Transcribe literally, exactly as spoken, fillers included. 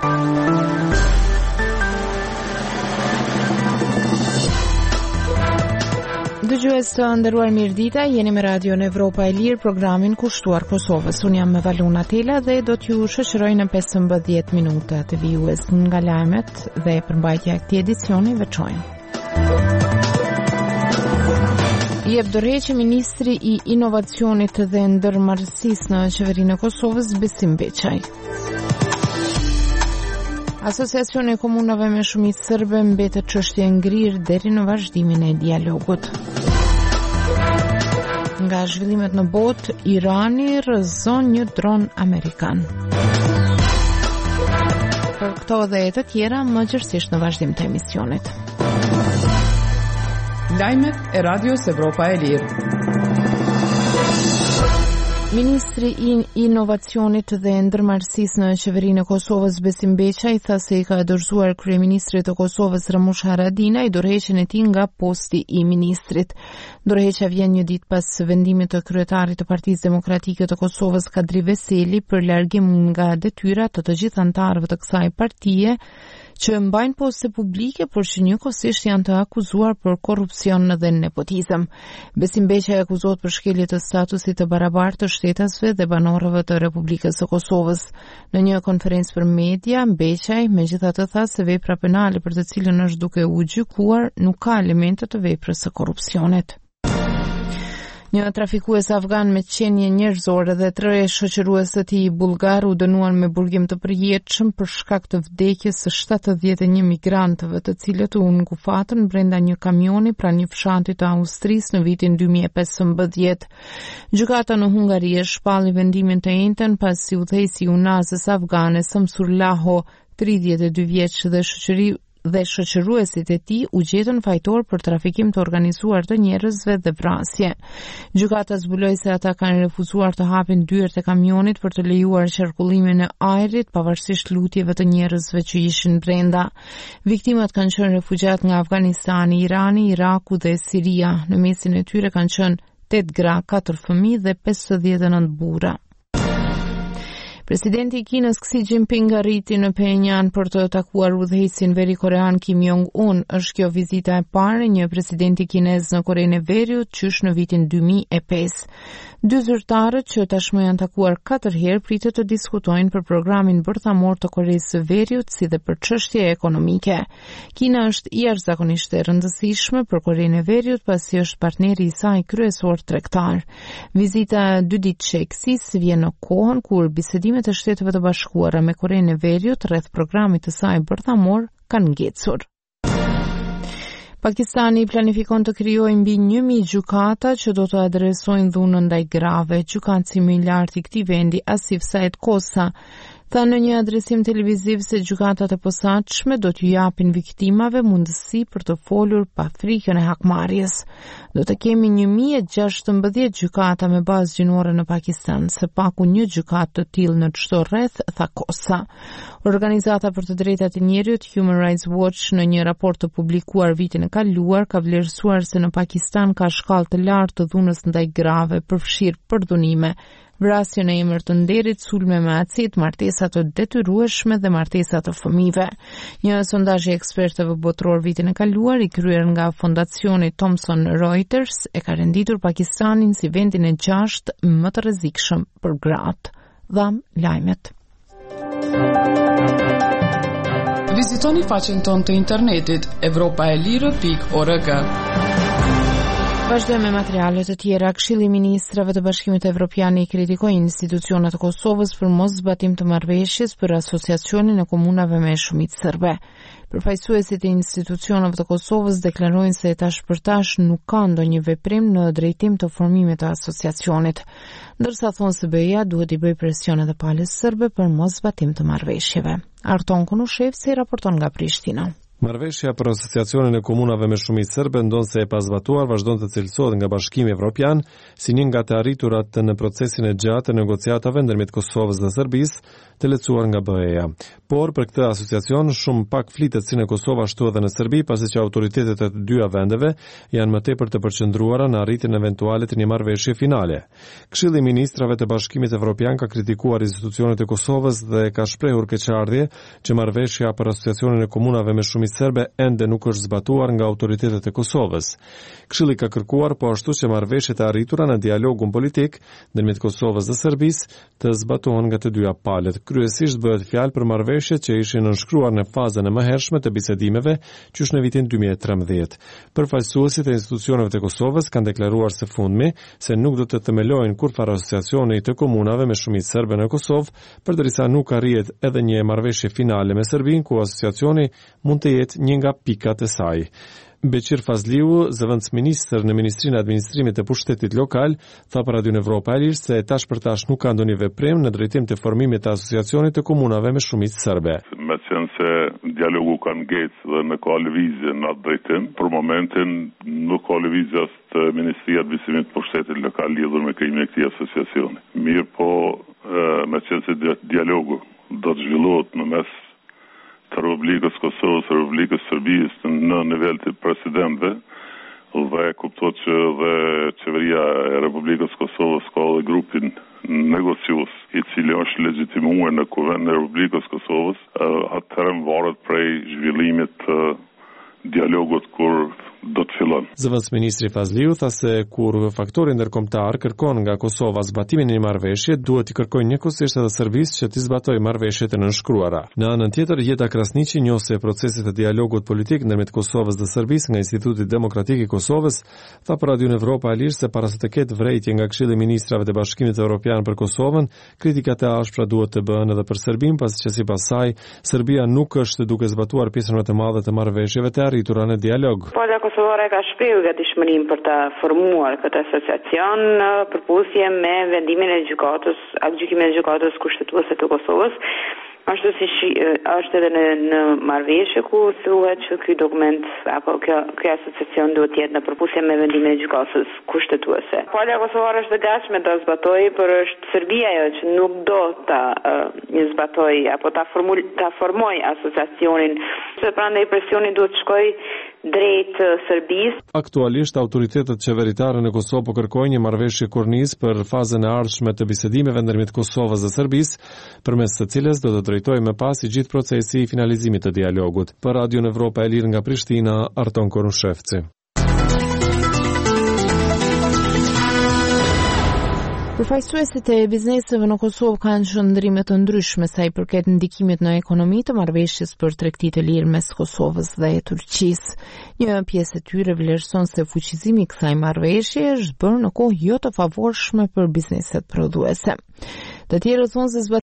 Dëgjues të nderuar, mirëdita, jeni me Radio në Evropa e Lirë, programin kushtuar Kosovës. Unë jam me Valuna Tela dhe do t'ju shoqëroj në pesëmbëdhjetë minuta të vijues nga lajmet dhe përmbajtja e këtij edicioni veçojnë. Jep dorëheqje ministri i inovacionit dhe ndërmarrësisë në qeverinë e Kosovës, Besim Beçaj. Asociacioni i komunave me shumicë serbe mbetet çështje ngrirë deri në vazhdimin e dialogut. Nga zhvillimet në botë, Irani rrëzon një dron amerikan. Për këto dhe të tjera, më gjërësisht në vazhdim të emisionit. Lajmet e Radios Evropa e Lirë. Ministri i inovacionit dhe ndërmarrësisë në qeverinë e Kosovës, Besim Beçaj, tha se i ka dorëzuar kryeministrit të Kosovës, Ramush Haradinaj, dorëheqjen e tij nga posti i ministrit. Dorëheqja vjen një ditë pas vendimit të kryetarit të Partisë Demokratike të Kosovës, Kadri Veseli, për largim nga detyrat të të gjithë anëtarëve të kësaj partie që mbajnë poste publike, por që njëkohësisht janë të akuzuar për korrupsion dhe nepotizëm. Besim Beçaj akuzohet për shkelje të statusit të barabartë të shtetasve dhe banorëve të Republikës së Kosovës. Në një konferencë për media, Beçaj megjithatë tha se vepra penale për të cilën është duke u gjykuar nuk ka elemente të veprës së korrupsionit. Një trafikues afgan me qenie njerëzore dhe tre shoqërues të tij bullgar u dënuan me burgim të përjetshëm për shkak të vdekjes së shtatëdhjetë e një migrantëve, të cilët u ngufatën brenda një kamioni pranë një fshati të Austrisë në vitin dy mijë e pesëmbëdhjetë. Gjykata në Hungari e shpalli vendimin të njëjtën pasi udhëheqësi i unazës afgane Samsulaho, tridhjetë e dy vjeç, dhe shoqëri dhe shoqëruesit e tij u gjetën fajtor për trafikim të organizuar të njerëzve dhe vrasje. Gjykata zbuloi se ata kanë refuzuar të hapin dyert e kamionit për të lejuar qarkullimin e ajrit pavarësisht lutjeve të njerëzve që ishin brenda. Viktimat kanë qenë refugjat nga Afganistani, Irani, Iraku dhe Siria. Në mesin e tyre kanë qenë tetë gra, katër fëmijë dhe pesëdhjetë e nëntë burra. Presidenti i Kinës Xi Jinping arriti në Pyongyang për të takuar udhëheqësin veri-korean Kim Jong-un. Është kjo vizita e parë e një presidenti kinez në Korenë e Veriut qysh në vitin dy mijë e pesë. Dy zyrtarët që tashmë janë takuar katër herë pritet të diskutojnë për programin bërthamor të Koreasë së Veriut si dhe për çështje ekonomike. Kina është jashtëzakonisht e rëndësishme për Korenë e Veriut pasi është partneri i saj kryesor tregtar. Vizita dy ditësh e Xis vjen në kohën kur bisedimet e Shteteve të Bashkuara me Korenë e Veriut rreth programit të saj bërthamor kanë ngecur. Pakistani planifikon të krijojë mbi një mijë gjykata që do të adresojnë dhunën ndaj grave. Gjykatësi më i lartë i këtij vendi, Asif Said Kosa, tha në një adresim televiziv se gjykatat e posaçme do t'ju japin viktimave mundësi për të folur pa frikën e hakmarrjes. Do të kemi një mijë e gjashtëmbëdhjetë gjykata me bazë gjinore në Pakistan, së paku një gjykatë të tillë në çdo rreth, tha Kosa. Organizata për të drejtat e njerëzit Human Rights Watch në një raport të publikuar vitin e kaluar ka vlerësuar se në Pakistan ka shkallë të lartë të dhunës ndaj grave, përfshirë përdhunime, vrasje në emër të nderit, sulme me acid, martesa të detyrueshme dhe martesa të fëmijëve. Një sondazh i ekspertëve botror vitin e kaluar i kryer nga fondacioni Thomson Reuters e ka renditur Pakistanin si vendin e gjashtë më të rrezikshëm për gratë. Dham lajmet. Vizitoni faqen tonë të internetit evropa e lirë pikë org. Vazhdojmë me materialet të tjera. Këshilli i Ministrave të Bashkimit Evropian i kritikoi institucionet e Kosovës për moszbatim të marrëveshjes për asociacionin e komunave me shumicë serbe. Përfaqësuesit e institucioneve të Kosovës deklarojnë se tash për tash nuk ka ndonjë veprim në drejtim të formimit të asociacionit, ndërsa thonë se B E-ja duhet i bëjë presion edhe palës serbe për moszbatim të marrëveshjeve. Arton Konushev si raporton nga Prishtina. Marrëveshja për asociacionin e komunave me shumicë serbe ndonse e pazbatuar vazhdon të cilësohet nga Bashkimi Evropian si një nga të arriturat në procesin e gjatë të negociatave ndërmjet Kosovës dhe Serbisë, të lecuar nga B E-ja. Por për këtë asociacion shumë pak flitet si në Kosovë ashtu edhe në Serbi, pasi që autoritetet e të dyja vendeve janë më tepër të përqendruara në arritjen eventuale të një marrëveshje finale. Këshilli i Ministrave të Bashkimit Evropian ka kritikuar institucionet e Kosovës dhe ka shprehur keqardhje që marrëveshja për asociacionin e komunave me shumicë serbe ende nuk është zbatuar nga autoritetet e Kosovës. Këshilli ka kërkuar po ashtu që marrëveshjet e arritura në dialogun politik ndërmjet Kosovës dhe Serbisë të zbatohen nga të dyja palët. Kryesisht bëhet fjalë për marrëveshjet që ishin nënshkruar në fazën e mëhershme të bisedimeve, qysh në vitin dy mijë e trembëdhjetë. Përfaqësuesit e institucioneve të Kosovës kanë deklaruar së fundmi se nuk do të themelojnë kurrë asociacioni të komunave me shumicë serbe në Kosovë, përderisa nuk arrihet edhe një marrëveshje finale me Serbinë ku asociacioni mund të jetë një nga pikat e saj. Beqir Fazliu, zëvendësministër në Ministrinë e Administrimit të Pushtetit Lokal, tha për Radion Evropa e Lirë se tash për tash nuk ka ndonjë veprim në drejtim të formimit të asociacionit të komunave me shumicë serbe. Me qenë se dialogu ka ngecë dhe në ka lëvizje në atë drejtim, për momentin nuk ka lëvizje as të Ministria e Administrimit të Pushtetit Lokal lidhur me krijimin e këtij asociacioni. Mirë po, me qenë se dialogu do të zhvillohet në mes të Republikës Kosovës dhe Republikës Serbisë në nivel të presidentëve, dhe kuptohet që dhe qeveria e Republikës Kosovës ka dhe grupin negociues, i cili është legjitimuar në Kuvendin e Republikës Kosovës, atëherë varet prej zhvillimit të dialogut kur do të fillon. Zëvendësministri Fazliu tha se kur faktori ndërkombëtar kërkon nga Kosova zbatimin e një marrëveshje, duhet i kërkojë njëkohësisht edhe Serbisë që të zbatojë marrëveshjet e nënshkruara. Në anën tjetër, Jeta Krasniqi, njëse e procesit të dialogut politik ndërmjet Kosovës dhe Serbisë nga Instituti Demokratik i Kosovës, tha për Radion Evropa e Lirë se para se të ketë vërejtje nga Këshilli i Ministrave të Bashkimit Evropian për Kosovën, kritikat e ashpra duhet të bëhen edhe për Serbinë, pasi që sipas saj, Serbia nuk është duke zbatuar pjesën më të madhe të marrëveshjeve të arritura në dialog. Kosovare ka shprehur gatishmërinë për të formuar këtë asociacion në përputhje me vendimin e gjykatës, gjykimin e gjykatës kushtetuese të Kosovës, ashtu si është edhe në, në marrëveshje ku thuhet që ky dokument apo kjo ky asociacion duhet të jetë në përputhje me vendimin e gjykatës kushtetuese. Palja kosovare është e gatshme ta zbatojë, por është Serbia ajo që nuk do ta uh, zbatojë apo ta formul ta formojë asociacionin, se prandaj presioni duhet të shkojë drejt Serbisë. Aktualisht autoritetet qeveritare në Kosovë po kërkojnë një marrëveshje kornizë për fazën e ardhshme të bisedimeve ndërmjet Kosovës dhe Serbisë, përmes së cilës do të drejtojë më pas i gjithë procesi i finalizimit të dialogut. Për Radion Evropa e Lirë nga Prishtina, Arton Korushevci. Përfaqësuesit e bizneseve në Kosovë kanë qëndrime të ndryshme sa i përket ndikimit në ekonomi të marrëveshjes për tregti të lirë mes Kosovës dhe Turqisë. Një pjesë e tyre vlerëson se fuqizimi i kësaj marrëveshje është bërë në kohë jo të favorshme për bizneset prodhuese. Të tjerë thonë se